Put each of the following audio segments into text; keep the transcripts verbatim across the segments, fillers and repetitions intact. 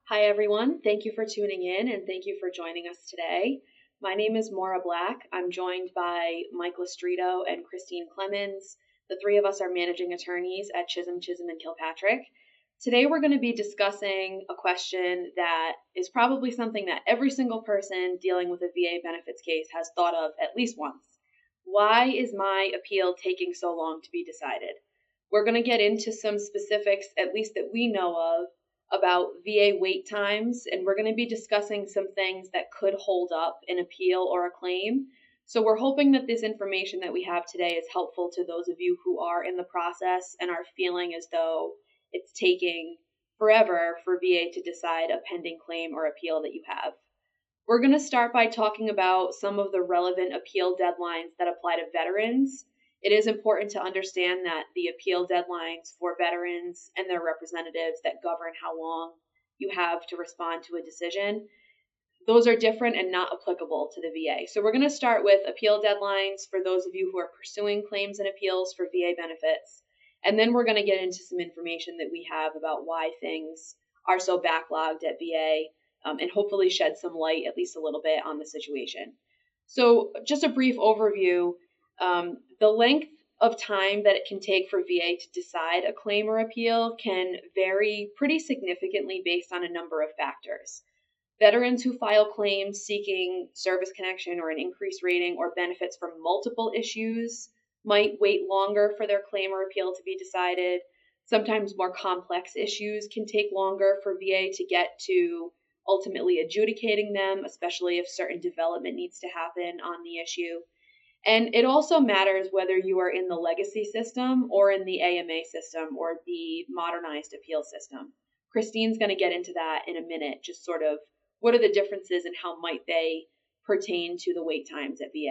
Hi, everyone. Thank you for tuning in and thank you for joining us today. My name is Maura Black. I'm joined by Mike Lestrito and Christine Clemens. The three of us are managing attorneys at Chisholm, Chisholm and Kilpatrick. Today, we're going to be discussing a question that is probably something that every single person dealing with a V A benefits case has thought of at least once. Why is my appeal taking so long to be decided? We're going to get into some specifics, at least that we know of, about V A wait times, and we're going to be discussing some things that could hold up an appeal or a claim. So we're hoping that this information that we have today is helpful to those of you who are in the process and are feeling as though it's taking forever for V A to decide a pending claim or appeal that you have. We're going to start by talking about some of the relevant appeal deadlines that apply to veterans. It is important to understand that the appeal deadlines for veterans and their representatives that govern how long you have to respond to a decision, those are different and not applicable to the V A. So we're going to start with appeal deadlines for those of you who are pursuing claims and appeals for V A benefits. And then we're going to get into some information that we have about why things are so backlogged at V A um, and hopefully shed some light, at least a little bit, on the situation. So just a brief overview. Um, the length of time that it can take for V A to decide a claim or appeal can vary pretty significantly based on a number of factors. Veterans who file claims seeking service connection or an increased rating or benefits from multiple issues might wait longer for their claim or appeal to be decided. Sometimes more complex issues can take longer for V A to get to ultimately adjudicating them, especially if certain development needs to happen on the issue. And it also matters whether you are in the legacy system or in the A M A system or the modernized appeal system. Christine's going to get into that in a minute, just sort of what are the differences and how might they pertain to the wait times at V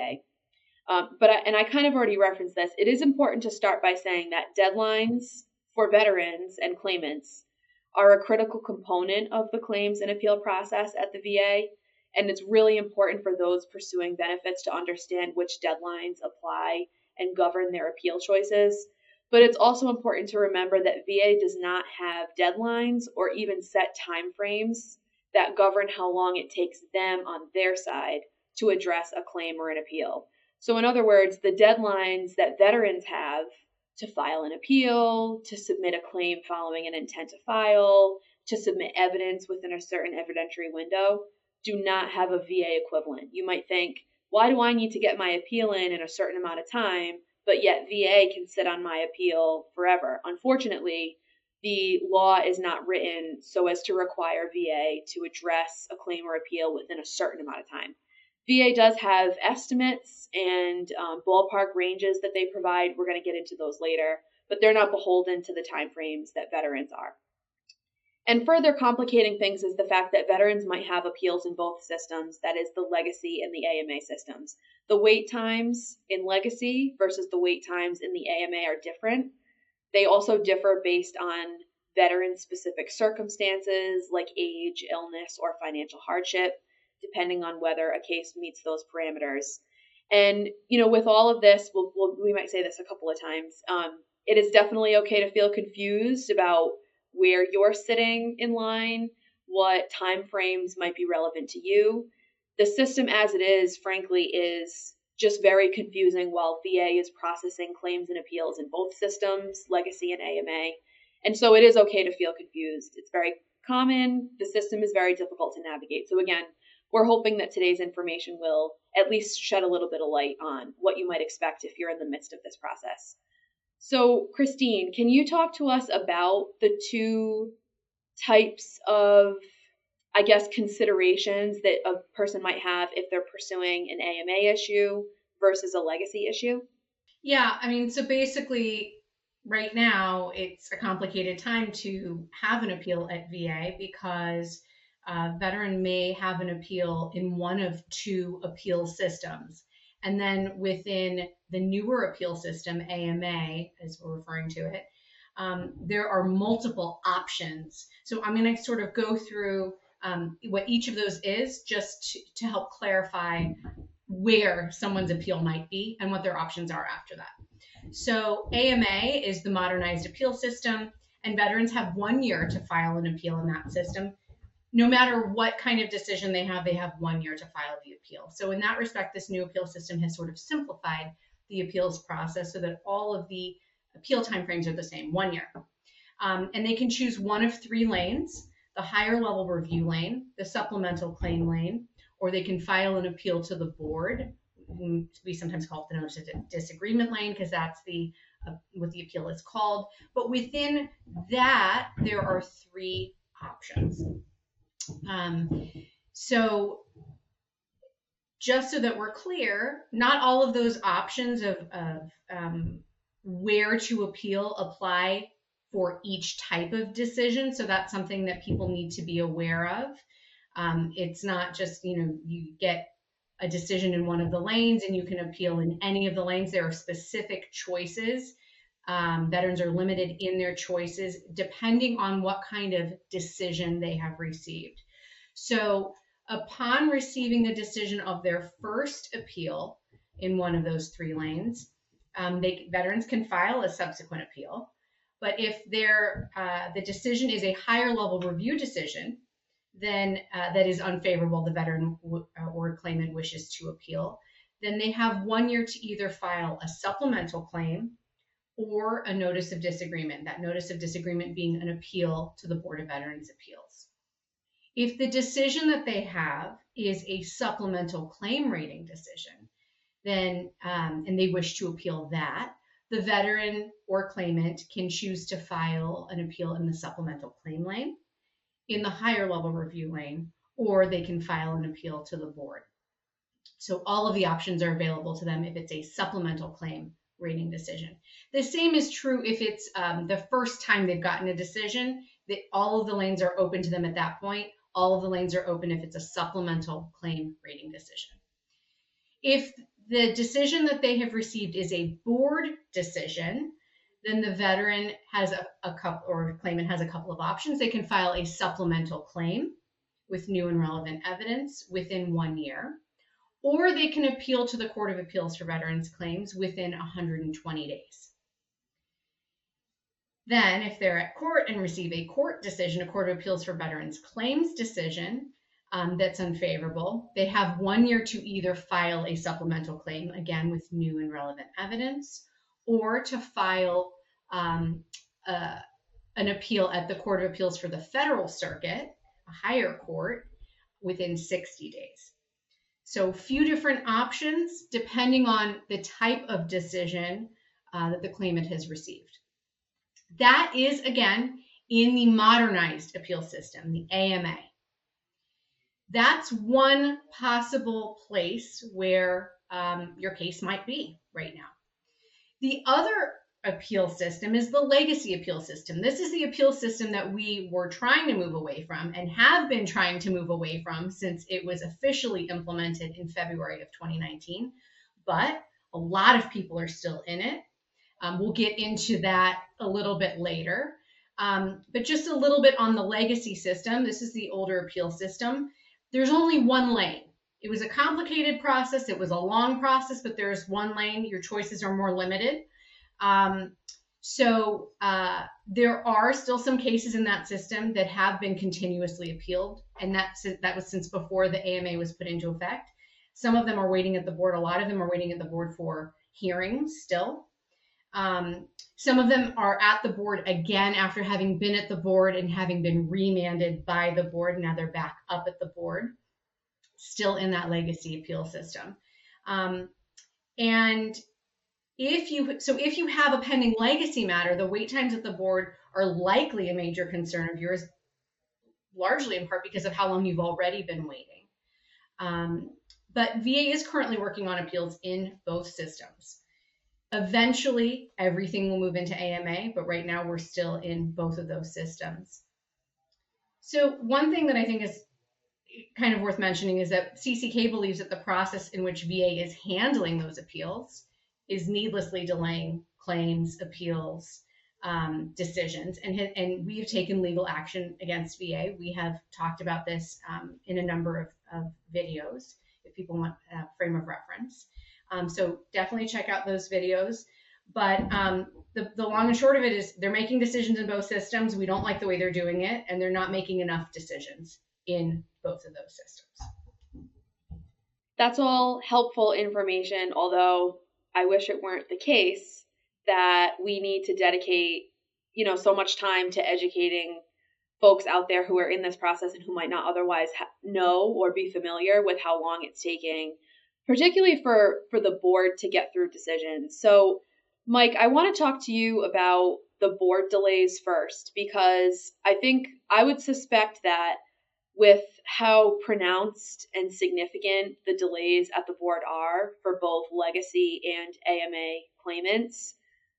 A. Um, but I, and I kind of already referenced this. It is important to start by saying that deadlines for veterans and claimants are a critical component of the claims and appeal process at the V A. And it's really important for those pursuing benefits to understand which deadlines apply and govern their appeal choices. But it's also important to remember that V A does not have deadlines or even set timeframes that govern how long it takes them on their side to address a claim or an appeal. So in other words, the deadlines that veterans have to file an appeal, to submit a claim following an intent to file, to submit evidence within a certain evidentiary window, do not have a V A equivalent. You might think, why do I need to get my appeal in in a certain amount of time, but yet V A can sit on my appeal forever? Unfortunately, the law is not written so as to require V A to address a claim or appeal within a certain amount of time. V A does have estimates and um, ballpark ranges that they provide. We're going to get into those later, but they're not beholden to the timeframes that veterans are. And further complicating things is the fact that veterans might have appeals in both systems, that is the legacy and the A M A systems. The wait times in legacy versus the wait times in the A M A are different. They also differ based on veteran-specific circumstances like age, illness, or financial hardship, depending on whether a case meets those parameters. And, you know, with all of this, we'll, we'll, we might say this a couple of times, um, it is definitely okay to feel confused about where you're sitting in line, what time frames might be relevant to you. The system as it is, frankly, is just very confusing while V A is processing claims and appeals in both systems, legacy and A M A. And so it is okay to feel confused. It's very common. The system is very difficult to navigate. So again, we're hoping that today's information will at least shed a little bit of light on what you might expect if you're in the midst of this process. So, Christine, can you talk to us about the two types of, I guess, considerations that a person might have if they're pursuing an A M A issue versus a legacy issue? Yeah, I mean, so basically, right now, it's a complicated time to have an appeal at V A because a veteran may have an appeal in one of two appeal systems. And then within the newer appeal system, A M A, as we're referring to it, um, there are multiple options. So I'm going to sort of go through um, what each of those is just to, to help clarify where someone's appeal might be and what their options are after that. So A M A is the modernized appeal system, and veterans have one year to file an appeal in that system. no matter what kind of decision they have, they have one year to file the appeal. So in that respect, this new appeal system has sort of simplified the appeals process so that all of the appeal timeframes are the same, one year. Um, and they can choose one of three lanes: the higher level review lane, the supplemental claim lane, or they can file an appeal to the board. We sometimes call it the notice of disagreement lane because that's the uh, what the appeal is called. But within that, there are three options. Um, so just so that we're clear, not all of those options of, of um, where to appeal apply for each type of decision. So that's something that people need to be aware of. Um, it's not just, you know, you get a decision in one of the lanes and you can appeal in any of the lanes. There are specific choices. Um, veterans are limited in their choices depending on what kind of decision they have received. So upon receiving a decision of their first appeal in one of those three lanes, um, they, veterans can file a subsequent appeal. But if their, uh, the decision is a higher level review decision, then uh, that is unfavorable, the veteran w- or claimant wishes to appeal, then they have one year to either file a supplemental claim or a notice of disagreement, that notice of disagreement being an appeal to the Board of Veterans' Appeals. If the decision that they have is a supplemental claim rating decision, then um, and they wish to appeal that, the veteran or claimant can choose to file an appeal in the supplemental claim lane, in the higher level review lane, or they can file an appeal to the board. So all of the options are available to them if it's a supplemental claim rating decision. The same is true if it's um, the first time they've gotten a decision, that all of the lanes are open to them at that point. All of the lanes are open if it's a supplemental claim rating decision. If the decision that they have received is a board decision, then the veteran has a, a couple, or claimant has a couple of options. They can file a supplemental claim with new and relevant evidence within one year, or they can appeal to the Court of Appeals for Veterans Claims within one hundred twenty days. Then, if they're at court and receive a court decision, a Court of Appeals for Veterans Claims decision um, that's unfavorable, they have one year to either file a supplemental claim, again with new and relevant evidence, or to file um, uh, an appeal at the Court of Appeals for the Federal Circuit, a higher court, within sixty days. So few different options depending on the type of decision uh, that the claimant has received. That is, again, in the modernized appeal system, the A M A. That's one possible place where um, your case might be right now. The other appeal system is the legacy appeal system. This is the appeal system that we were trying to move away from and have been trying to move away from since it was officially implemented in February of twenty nineteen. But a lot of people are still in it. Um, we'll get into that a little bit later. Um, but just a little bit on the legacy system. This is the older appeal system. There's only one lane. It was a complicated process. It was a long process, but there's one lane. Your choices are more limited. Um, so uh, there are still some cases in that system that have been continuously appealed, and that's, that was since before the A M A was put into effect. Some of them are waiting at the board. A lot of them are waiting at the board for hearings still. Um, some of them are at the board again after having been at the board and having been remanded by the board. Now they're back up at the board, still in that legacy appeal system. Um, and if you, so if you have a pending legacy matter, the wait times at the board are likely a major concern of yours, largely in part because of how long you've already been waiting. Um, but V A is currently working on appeals in both systems. Eventually, everything will move into A M A, but right now we're still in both of those systems. So one thing that I think is kind of worth mentioning is that C C K believes that the process in which V A is handling those appeals is needlessly delaying claims, appeals, um, decisions, and, and we have taken legal action against V A. We have talked about this um, in a number of, of videos, if people want a frame of reference. Um, so definitely check out those videos. But um, the, the long and short of it is they're making decisions in both systems. We don't like the way they're doing it, and they're not making enough decisions in both of those systems. That's all helpful information, although I wish it weren't the case that we need to dedicate, you know, so much time to educating folks out there who are in this process and who might not otherwise ha- know or be familiar with how long it's taking, particularly for, for the board to get through decisions. So, Mike, I want to talk to you about the board delays first, because I think I would suspect that with how pronounced and significant the delays at the board are for both legacy and A M A claimants,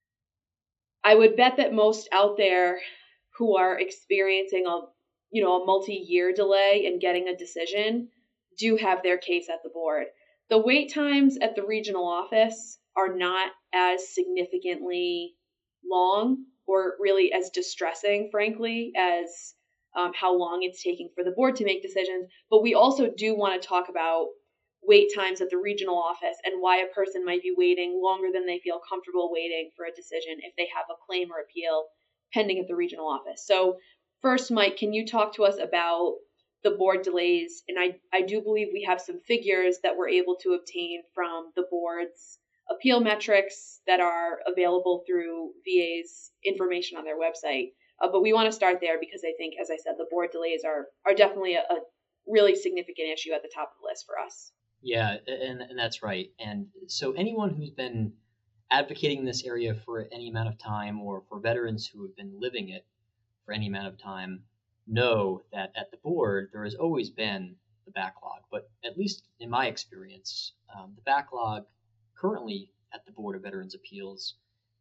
I would bet that most out there who are experiencing a you know a multi-year delay in getting a decision do have their case at the board. The wait times at the regional office are not as significantly long or really as distressing, frankly, as um, how long it's taking for the board to make decisions. But we also do want to talk about wait times at the regional office and why a person might be waiting longer than they feel comfortable waiting for a decision if they have a claim or appeal pending at the regional office. So first, Mike, can you talk to us about the board delays? And I, I do believe we have some figures that we're able to obtain from the board's appeal metrics that are available through V A's information on their website. Uh, but we want to start there because I think, as I said, the board delays are, are definitely a, a really significant issue at the top of the list for us. Yeah, and, and that's right. And so anyone who's been advocating this area for any amount of time, or for veterans who have been living it for any amount of time, know that at the board there has always been the backlog. But at least in my experience, um, the backlog currently at the Board of Veterans Appeals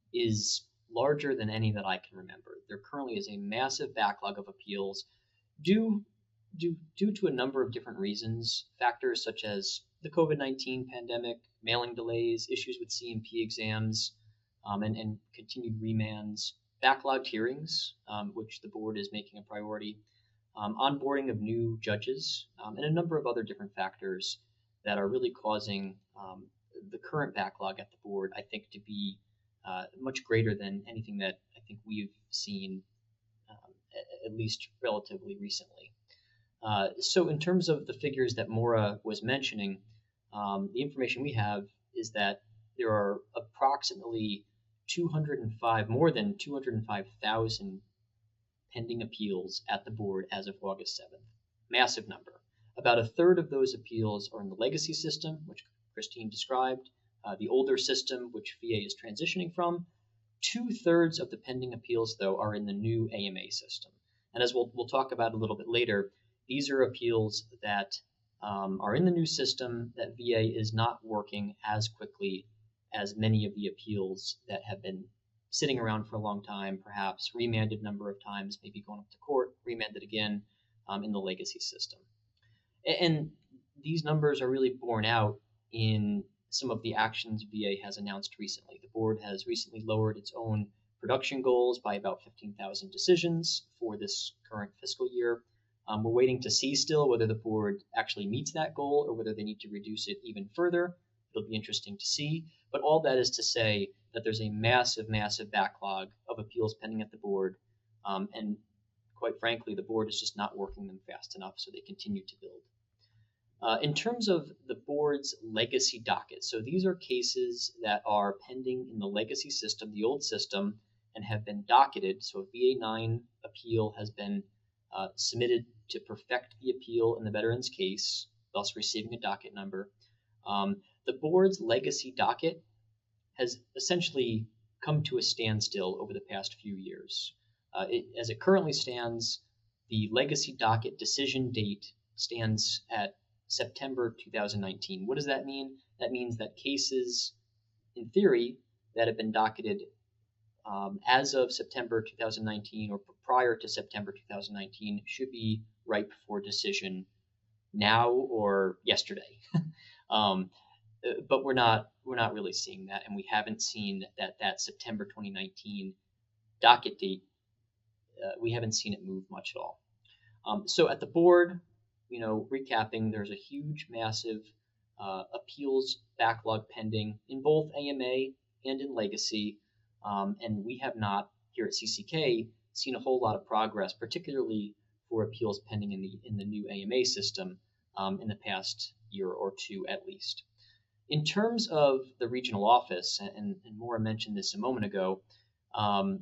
is larger than any that I can remember. There currently is a massive backlog of appeals due due, due to a number of different reasons, factors such as the COVID nineteen pandemic, mailing delays, issues with C M P exams, um, and, and continued remands, backlogged hearings, um, which the board is making a priority, um, onboarding of new judges, um, and a number of other different factors that are really causing um, the current backlog at the board, I think, to be uh, much greater than anything that I think we've seen, um, at least relatively recently. Uh, so in terms of the figures that Maura was mentioning, um, the information we have is that there are approximately two hundred five, more than two hundred five thousand pending appeals at the board as of August seventh. Massive number. About a third of those appeals are in the legacy system, which Christine described, uh, the older system, which V A is transitioning from. Two-thirds of the pending appeals, though, are in the new A M A system. And as we'll, we'll talk about a little bit later, these are appeals that um, are in the new system that V A is not working as quickly as many of the appeals that have been sitting around for a long time, perhaps remanded a number of times, maybe going up to court, remanded again um, in the legacy system. And these numbers are really borne out in some of the actions V A has announced recently. The board has recently lowered its own production goals by about fifteen thousand decisions for this current fiscal year. Um, we're waiting to see still whether the board actually meets that goal or whether they need to reduce it even further. It'll be interesting to see. But all that is to say that there's a massive, massive backlog of appeals pending at the board. Um, and quite frankly, the board is just not working them fast enough, so they continue to build. Uh, in terms of the board's legacy docket, so these are cases that are pending in the legacy system, the old system, and have been docketed. So a V A nine appeal has been uh, submitted to perfect the appeal in the veteran's case, thus receiving a docket number. Um, the board's legacy docket has essentially come to a standstill over the past few years. Uh, it, as it currently stands, the legacy docket decision date stands at September two thousand nineteen. What does that mean? That means that cases, in theory, that have been docketed um, as of September two thousand nineteen or prior to September two thousand nineteen should be ripe for decision now or yesterday. um, but we're not we're not really seeing that, and we haven't seen that that September twenty nineteen docket date. Uh, we haven't seen it move much at all. Um, so at the board, you know, recapping, there's a huge, massive uh, appeals backlog pending in both A M A and in legacy, um, and we have not here at C C K seen a whole lot of progress, particularly for appeals pending in the in the new A M A system um, in the past year or two at least. In terms of the regional office, and, and Maura mentioned this a moment ago, um,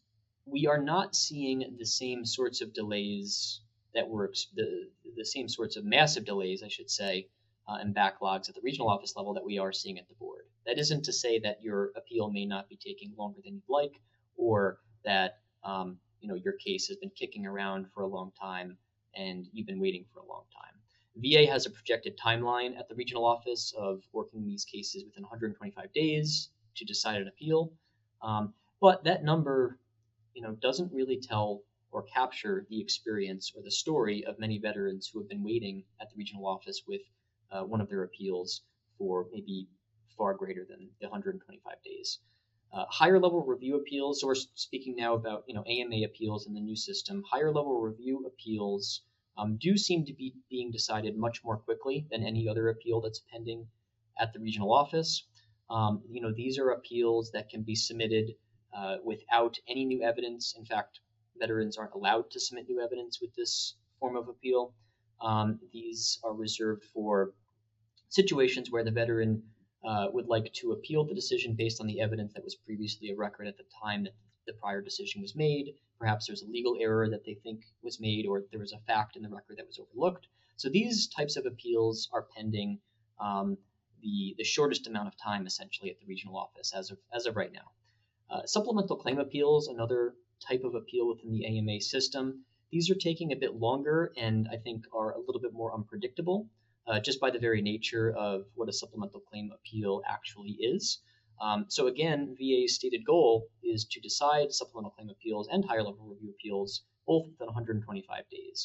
we are not seeing the same sorts of delays that were the, the same sorts of massive delays, I should say, uh, and backlogs at the regional office level that we are seeing at the board. That isn't to say that your appeal may not be taking longer than you'd like, or that um, you know your case has been kicking around for a long time and you've been waiting for a long time. V A has a projected timeline at the regional office of working these cases within one hundred twenty-five days to decide an appeal, um, but that number, you know, doesn't really tell or capture the experience or the story of many veterans who have been waiting at the regional office with uh, one of their appeals for maybe far greater than the one hundred twenty-five days. Uh, higher level review appeals, so we're speaking now about you know A M A appeals in the new system. Higher level review appeals um, do seem to be being decided much more quickly than any other appeal that's pending at the regional office. Um, you know, these are appeals that can be submitted uh, without any new evidence. In fact, veterans aren't allowed to submit new evidence with this form of appeal. Um, these are reserved for situations where the veteran uh, would like to appeal the decision based on the evidence that was previously a record at the time that the prior decision was made. Perhaps there's a legal error that they think was made, or there was a fact in the record that was overlooked. So these types of appeals are pending um, the, the shortest amount of time, essentially, at the regional office as of, as of right now. Uh, supplemental claim appeals, another type of appeal within the A M A system. These are taking a bit longer and I think are a little bit more unpredictable, uh, just by the very nature of what a supplemental claim appeal actually is. Um, so again, V A's stated goal is to decide supplemental claim appeals and higher level review appeals both within one hundred twenty-five days.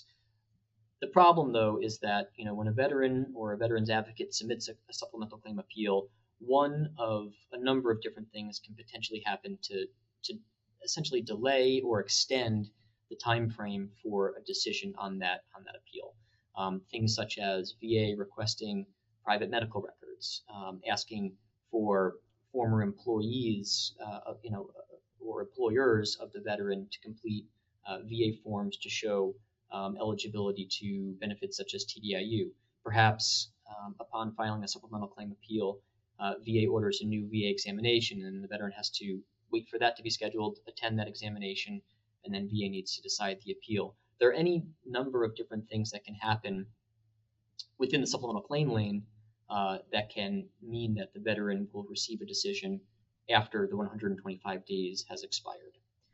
The problem, though, is that you know when a veteran or a veteran's advocate submits a, a supplemental claim appeal, one of a number of different things can potentially happen to to essentially delay or extend the time frame for a decision on that on that appeal. Um, things such as V A requesting private medical records, um, asking for former employees, uh, you know, or employers of the veteran to complete uh, V A forms to show um, eligibility to benefits such as T D I U. Perhaps um, upon filing a supplemental claim appeal, uh, V A orders a new V A examination, and the veteran has to wait for that to be scheduled, attend that examination, and then V A needs to decide the appeal. There are any number of different things that can happen within the supplemental claim lane uh, that can mean that the veteran will receive a decision after the one hundred twenty-five days has expired.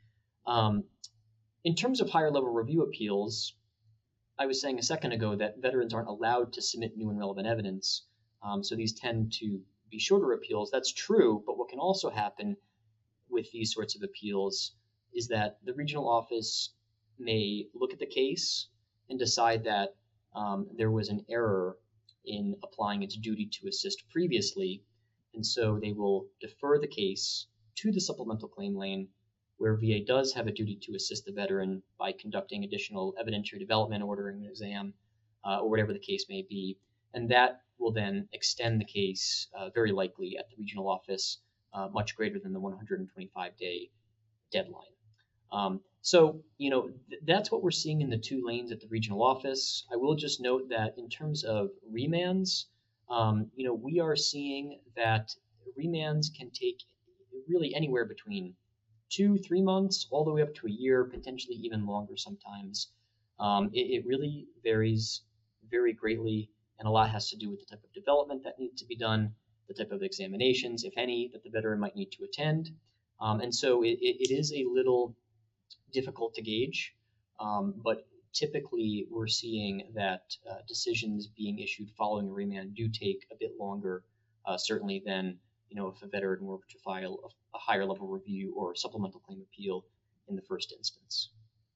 Um, in terms of higher level review appeals, I was saying a second ago that veterans aren't allowed to submit new and relevant evidence, um, so these tend to be shorter appeals. That's true, but what can also happen with these sorts of appeals is that the regional office may look at the case and decide that um, there was an error in applying its duty to assist previously, and so they will defer the case to the supplemental claim lane, where V A does have a duty to assist the veteran by conducting additional evidentiary development, ordering an exam, uh, or whatever the case may be, and that will then extend the case uh, very likely at the regional office uh, much greater than the one hundred twenty-five day deadline. Um, so, you know, th- that's what we're seeing in the two lanes at the regional office. I will just note that in terms of remands, um, you know, we are seeing that remands can take really anywhere between two, three months, all the way up to a year, potentially even longer sometimes. Um, it, it really varies very greatly, and a lot has to do with the type of development that needs to be done, the type of examinations, if any, that the veteran might need to attend. Um, and so it, it, it is a little difficult to gauge, um, but typically we're seeing that uh, decisions being issued following a remand do take a bit longer, uh, certainly than you know if a veteran were to file a, a higher level review or supplemental claim appeal in the first instance.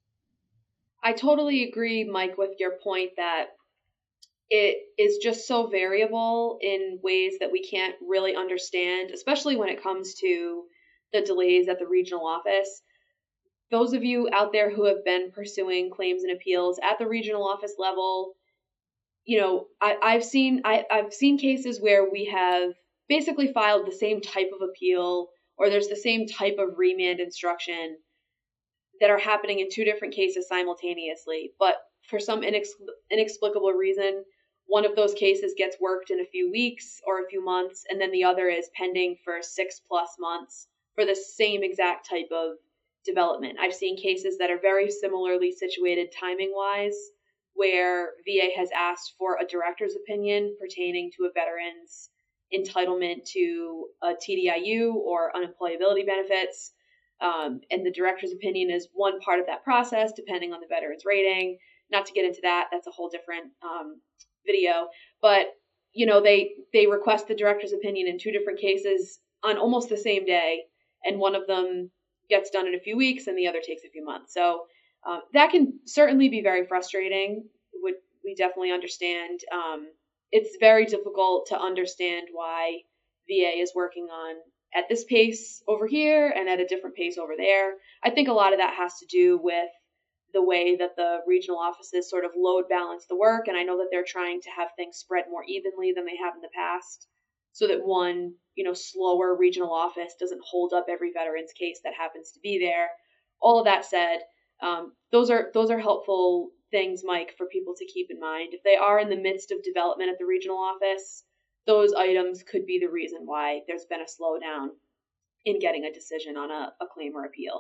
I totally agree, Mike, with your point that it is just so variable in ways that we can't really understand, especially when it comes to the delays at the regional office. Those of you out there who have been pursuing claims and appeals at the regional office level, you know, I, I've seen I, I've seen cases where we have basically filed the same type of appeal, or there's the same type of remand instruction that are happening in two different cases simultaneously. But for some inex- inexplicable reason, one of those cases gets worked in a few weeks or a few months, and then the other is pending for six plus months for the same exact type of development. I've seen cases that are very similarly situated timing-wise, where V A has asked for a director's opinion pertaining to a veteran's entitlement to a T D I U or unemployability benefits. Um, and the director's opinion is one part of that process, depending on the veteran's rating. Not to get into that, that's a whole different um, video. But, you know, they, they request the director's opinion in two different cases on almost the same day, and one of them gets done in a few weeks and the other takes a few months. So um, that can certainly be very frustrating. Would we definitely understand. Um, it's very difficult to understand why V A is working on at this pace over here and at a different pace over there. I think a lot of that has to do with the way that the regional offices sort of load balance the work. And I know that they're trying to have things spread more evenly than they have in the past, so that one, you know, slower regional office doesn't hold up every veteran's case that happens to be there. All of that said, um, those are those are helpful things, Mike, for people to keep in mind. If they are in the midst of development at the regional office, those items could be the reason why there's been a slowdown in getting a decision on a, a claim or appeal.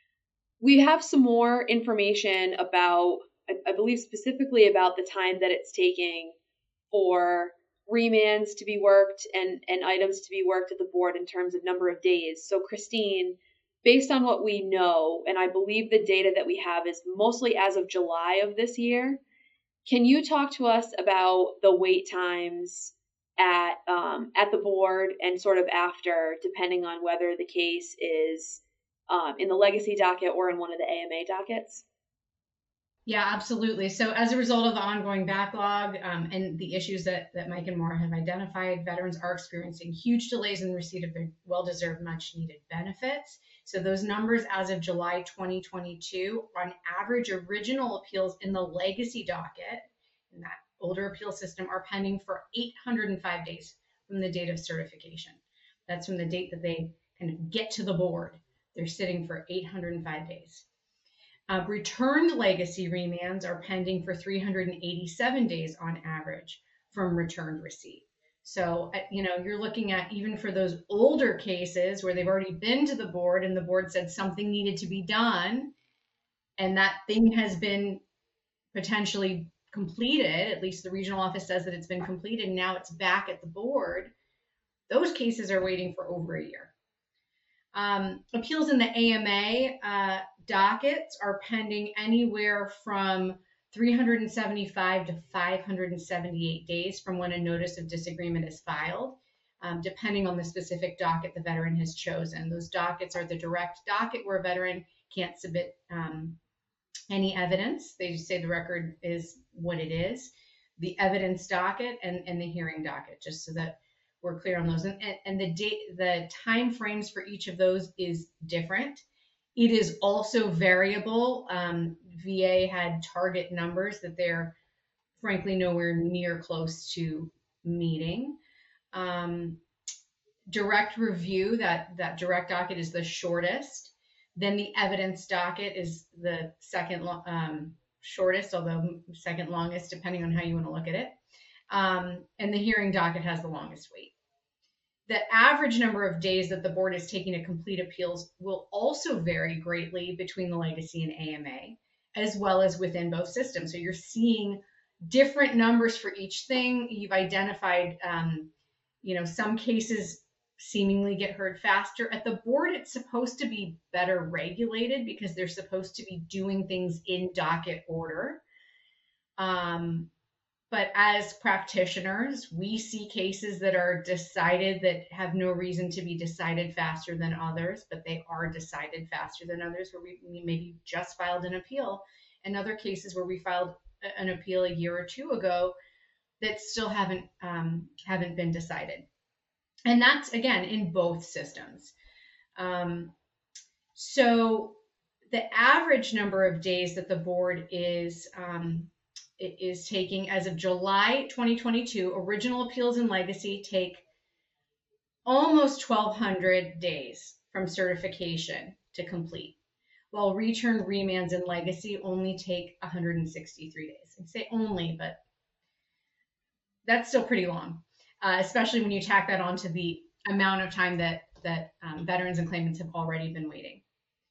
We have some more information about, I, I believe specifically about the time that it's taking for remands to be worked and, and items to be worked at the board in terms of number of days. So Christine, based on what we know, and I believe the data that we have is mostly as of July of this year, can you talk to us about the wait times at um, at the board and sort of after, depending on whether the case is um, in the legacy docket or in one of the A M A dockets? Yeah, absolutely. So as a result of the ongoing backlog um, and the issues that, that Mike and Maura have identified, veterans are experiencing huge delays in receipt of their well-deserved, much-needed benefits. So those numbers as of July twenty twenty-two, on average, original appeals in the legacy docket, in that older appeal system, are pending for eight hundred five days from the date of certification. That's from the date that they kind of get to the board. They're sitting for eight hundred five days. Uh, returned legacy remands are pending for three hundred eighty-seven days on average from returned receipt. So, you know, you're looking at, even for those older cases where they've already been to the board and the board said something needed to be done, and that thing has been potentially completed, at least the regional office says that it's been completed, and now it's back at the board, those cases are waiting for over a year. Um, appeals in the A M A uh, dockets are pending anywhere from three hundred seventy-five to five hundred seventy-eight days from when a notice of disagreement is filed, um, depending on the specific docket the veteran has chosen. Those dockets are the direct docket, where a veteran can't submit um, any evidence. They just say the record is what it is. The evidence docket and, and the hearing docket, just so that we're clear on those. And, and, and the date, the time frames for each of those is different. It is also variable. Um, V A had target numbers that they're frankly nowhere near close to meeting. Um, direct review, that, that direct docket is the shortest. Then the evidence docket is the second um, shortest, although second longest, depending on how you want to look at it. Um, and the hearing docket has the longest wait. The average number of days that the board is taking to complete appeals will also vary greatly between the legacy and A M A, as well as within both systems. So you're seeing different numbers for each thing. You've identified, um, you know, some cases seemingly get heard faster. At the board, it's supposed to be better regulated because they're supposed to be doing things in docket order. Um, But as practitioners, we see cases that are decided that have no reason to be decided faster than others, but they are decided faster than others, where we, we maybe just filed an appeal, and other cases where we filed an appeal a year or two ago that still haven't um, haven't been decided. And that's, again, in both systems. Um, so the average number of days that the board is um, It is taking, as of July twenty twenty-two, original appeals and legacy take almost twelve hundred days from certification to complete. while return, remands, and legacy only take one hundred sixty-three days. I say only, but that's still pretty long, uh, especially when you tack that onto the amount of time that, that um, veterans and claimants have already been waiting.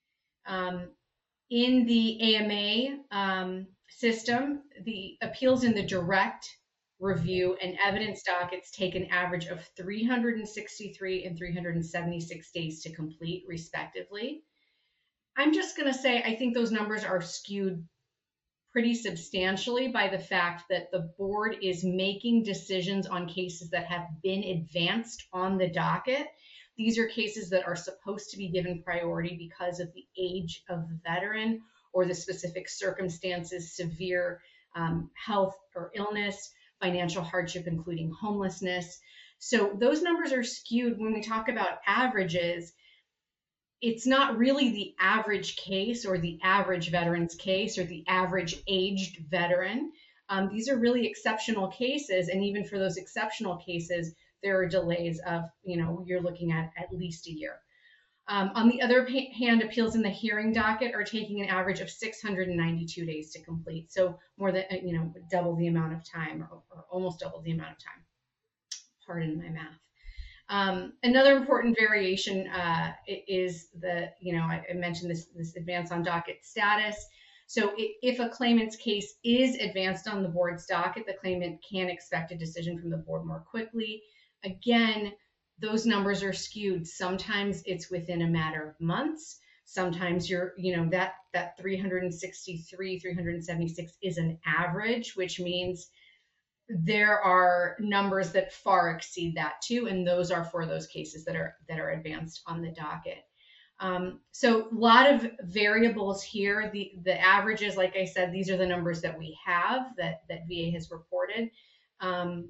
Um, in the A M A um, system, the appeals in the direct review and evidence dockets take an average of three hundred sixty-three and three hundred seventy-six days to complete, respectively. I'm just going to say I think those numbers are skewed pretty substantially by the fact that the board is making decisions on cases that have been advanced on the docket. These are cases that are supposed to be given priority because of the age of the veteran or the specific circumstances, severe um, health or illness, financial hardship, including homelessness. So those numbers are skewed when we talk about averages. It's not really the average case or the average veteran's case or the average aged veteran. Um, these are really exceptional cases. And even for those exceptional cases, there are delays of, you know, you're looking at at least a year. Um, on the other hand, appeals in the hearing docket are taking an average of six hundred ninety-two days to complete. So more than, you know, double the amount of time or, or almost double the amount of time. Pardon my math. Um, another important variation uh, is the, you know, I, I mentioned this, this advance on docket status. So if a claimant's case is advanced on the board's docket, the claimant can expect a decision from the board more quickly. Again, those numbers are skewed. Sometimes it's within a matter of months. Sometimes you're, you know, that, that three hundred sixty-three, three hundred seventy-six is an average, which means there are numbers that far exceed that too, and those are for those cases that are that are advanced on the docket. Um, so a lot of variables here. The the averages, like I said, these are the numbers that we have that that V A has reported. Um,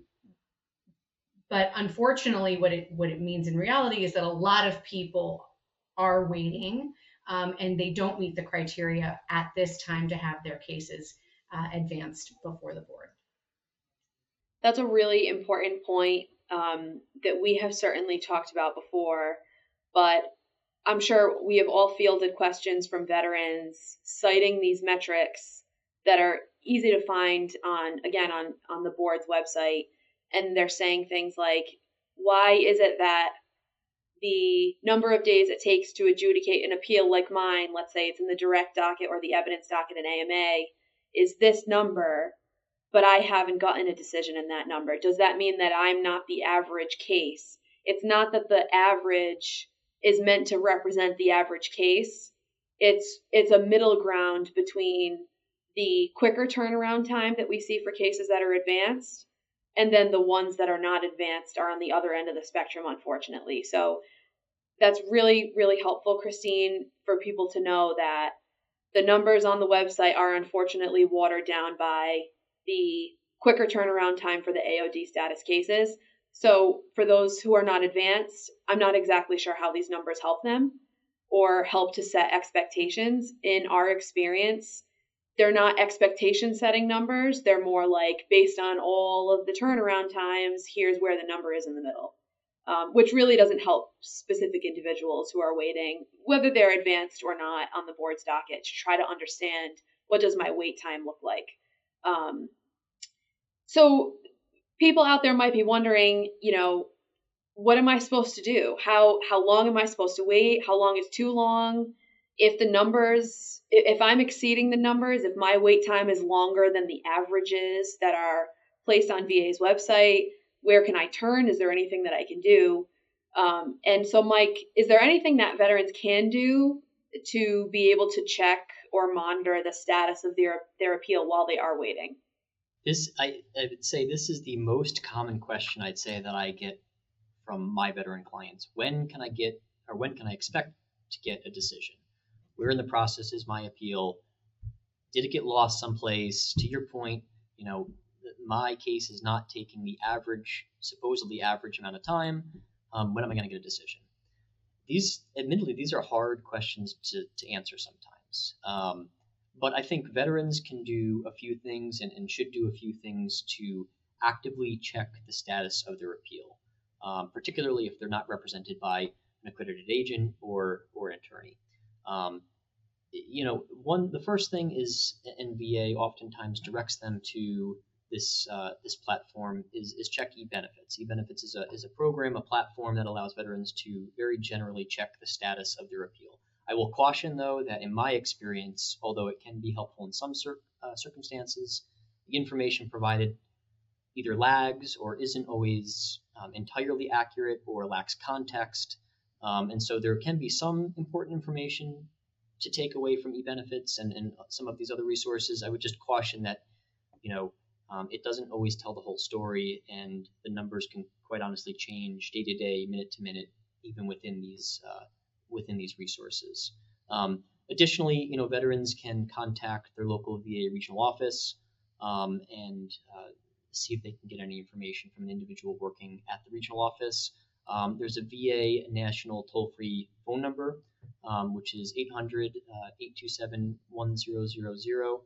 but unfortunately, what it what it means in reality is that a lot of people are waiting, um, and they don't meet the criteria at this time to have their cases uh, advanced before the board. That's a really important point um, that we have certainly talked about before, but I'm sure we have all fielded questions from veterans citing these metrics that are easy to find on, again, on, on the board's website. And they're saying things like, why is it that the number of days it takes to adjudicate an appeal like mine, let's say it's in the direct docket or the evidence docket in A M A, is this number, but I haven't gotten a decision in that number? Does that mean that I'm not the average case? It's not that the average is meant to represent the average case. It's it's a middle ground between the quicker turnaround time that we see for cases that are advanced, and then the ones that are not advanced are on the other end of the spectrum, unfortunately. So that's really, really helpful, Christine, for people to know that the numbers on the website are unfortunately watered down by the quicker turnaround time for the A O D status cases. So for those who are not advanced, I'm not exactly sure how these numbers help them or help to set expectations. In our experience, they're not expectation setting numbers. They're more like, based on all of the turnaround times, here's where the number is in the middle, um, which really doesn't help specific individuals who are waiting, whether they're advanced or not, on the board's docket, to try to understand, what does my wait time look like? Um, so people out there might be wondering, you know, what am I supposed to do? How how long am I supposed to wait? How long is too long? If the numbers, if I'm exceeding the numbers, if my wait time is longer than the averages that are placed on V A's website, where can I turn? Is there anything that I can do? Um, and so, Mike, is there anything that veterans can do to be able to check or monitor the status of their their appeal while they are waiting? This, I, I would say this is the most common question I'd say that I get from my veteran clients. When can I get, or when can I expect to get a decision? Where in the process is my appeal? Did it get lost someplace? To your point, you know, my case is not taking the average, supposedly average amount of time. Um, when am I going to get a decision? These, admittedly, these are hard questions to, to answer sometimes. Um, But I think veterans can do a few things and, and should do a few things to actively check the status of their appeal, um, particularly if they're not represented by an accredited agent or, or an attorney. Um, you know, one the first thing is N V A oftentimes directs them to this uh, this platform is is check eBenefits. eBenefits is a is a program, a platform that allows veterans to very generally check the status of their appeal. I will caution though that in my experience, although it can be helpful in some cir- uh, circumstances, the information provided either lags or isn't always um, entirely accurate or lacks context. Um, and so there can be some important information to take away from eBenefits and, and some of these other resources. I would just caution that, you know, um, it doesn't always tell the whole story, and the numbers can quite honestly change day to day, minute to minute, even within these uh, within these resources. Um, additionally, you know, veterans can contact their local V A regional office um, and uh, see if they can get any information from an individual working at the regional office. Um, there's a V A national toll-free phone number, um, which is eight hundred, eight two seven, one zero zero zero.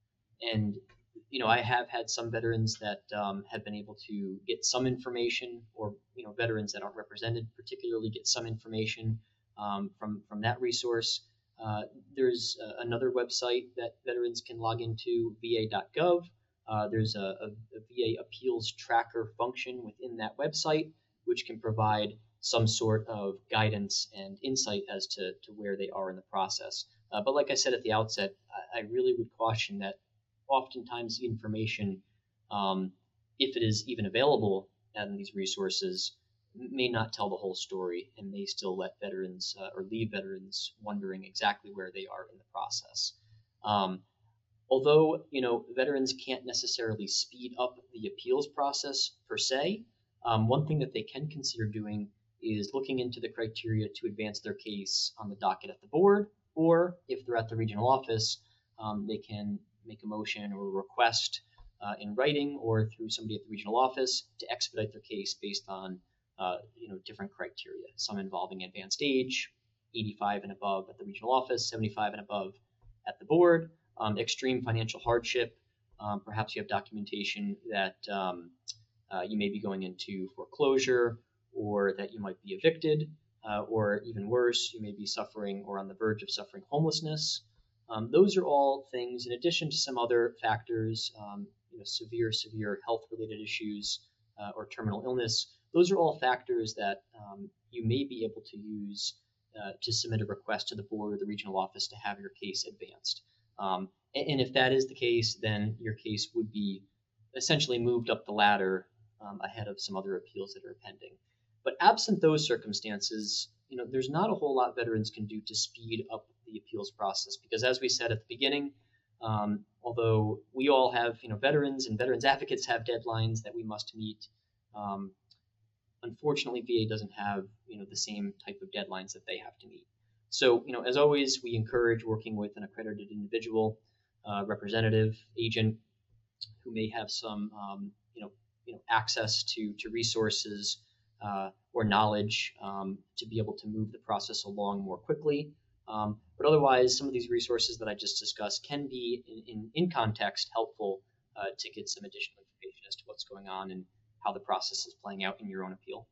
And, you know, I have had some veterans that um, have been able to get some information, or, you know, veterans that aren't represented particularly get some information um, from, from that resource. Uh, there's uh, another website that veterans can log into, V A dot gov. Uh, there's a, a, a V A appeals tracker function within that website, which can provide some sort of guidance and insight as to, to where they are in the process. Uh, but like I said at the outset, I, I really would caution that oftentimes the information, um, if it is even available in these resources, may not tell the whole story and may still let veterans uh, or leave veterans wondering exactly where they are in the process. Um, although, you know, veterans can't necessarily speed up the appeals process per se, um, one thing that they can consider doing is looking into the criteria to advance their case on the docket at the board, or if they're at the regional office, um, they can make a motion or a request uh, in writing or through somebody at the regional office to expedite their case based on uh, you know, different criteria, some involving advanced age, eighty-five and above at the regional office, seventy-five and above at the board, um, extreme financial hardship, um, perhaps you have documentation that um, uh, you may be going into foreclosure, or that you might be evicted, uh, or even worse, you may be suffering or on the verge of suffering homelessness. Um, those are all things, in addition to some other factors, um, you know, severe, severe health-related issues uh, or terminal illness. Those are all factors that um, you may be able to use uh, to submit a request to the board or the regional office to have your case advanced. Um, and, and if that is the case, then your case would be essentially moved up the ladder um, ahead of some other appeals that are pending. But absent those circumstances, you know, there's not a whole lot veterans can do to speed up the appeals process, because as we said at the beginning, um, although we all have, you know, veterans and veterans advocates have deadlines that we must meet, um, unfortunately, V A doesn't have, you know, the same type of deadlines that they have to meet. So, you know, as always, we encourage working with an accredited individual, uh, representative, agent, who may have some, um, you know, you know, access to to resources uh, or knowledge um, to be able to move the process along more quickly. Um, but otherwise, some of these resources that I just discussed can be, in, in, in context, helpful uh, to get some additional information as to what's going on and how the process is playing out in your own appeal.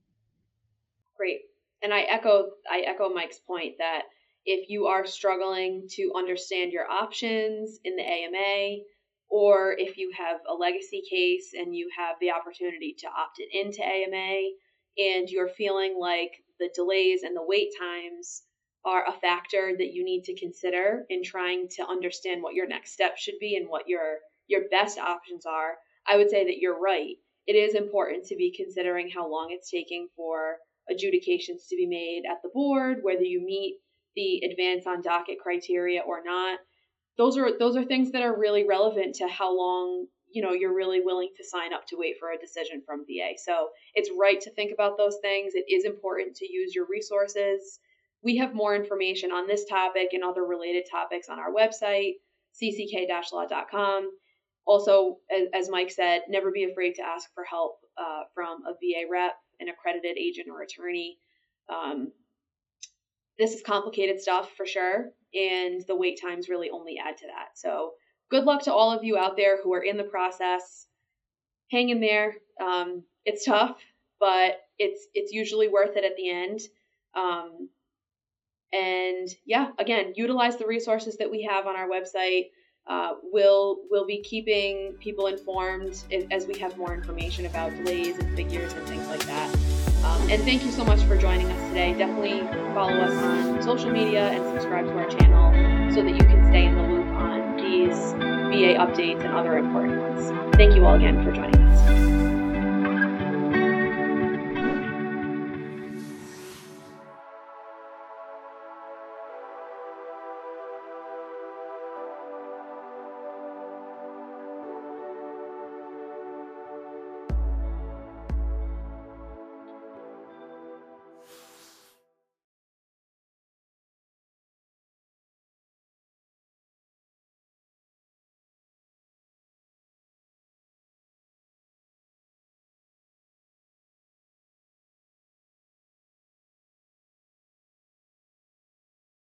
Great. And I echo I echo Mike's point that if you are struggling to understand your options in the A M A, or if you have a legacy case and you have the opportunity to opt it into A M A, and you're feeling like the delays and the wait times are a factor that you need to consider in trying to understand what your next step should be and what your your best options are, I would say that you're right. It is important to be considering how long it's taking for adjudications to be made at the board, whether you meet the advance on docket criteria or not. Those are those are things that are really relevant to how long, you know, you're really willing to sign up to wait for a decision from V A. So it's right to think about those things. It is important to use your resources. We have more information on this topic and other related topics on our website, c c k dash law dot com. Also, as Mike said, never be afraid to ask for help uh, from a V A rep, an accredited agent or attorney. Um, this is complicated stuff for sure, and the wait times really only add to that. So good luck to all of you out there who are in the process. Hang in there. Um, it's tough, but it's it's usually worth it at the end. Um, And yeah, again, utilize the resources that we have on our website. Uh, we'll we'll be keeping people informed as we have more information about delays and figures and things like that. Um, and thank you so much for joining us today. Definitely follow us on social media and subscribe to our channel so that you can stay in the loop on these V A updates and other important ones. Thank you all again for joining us.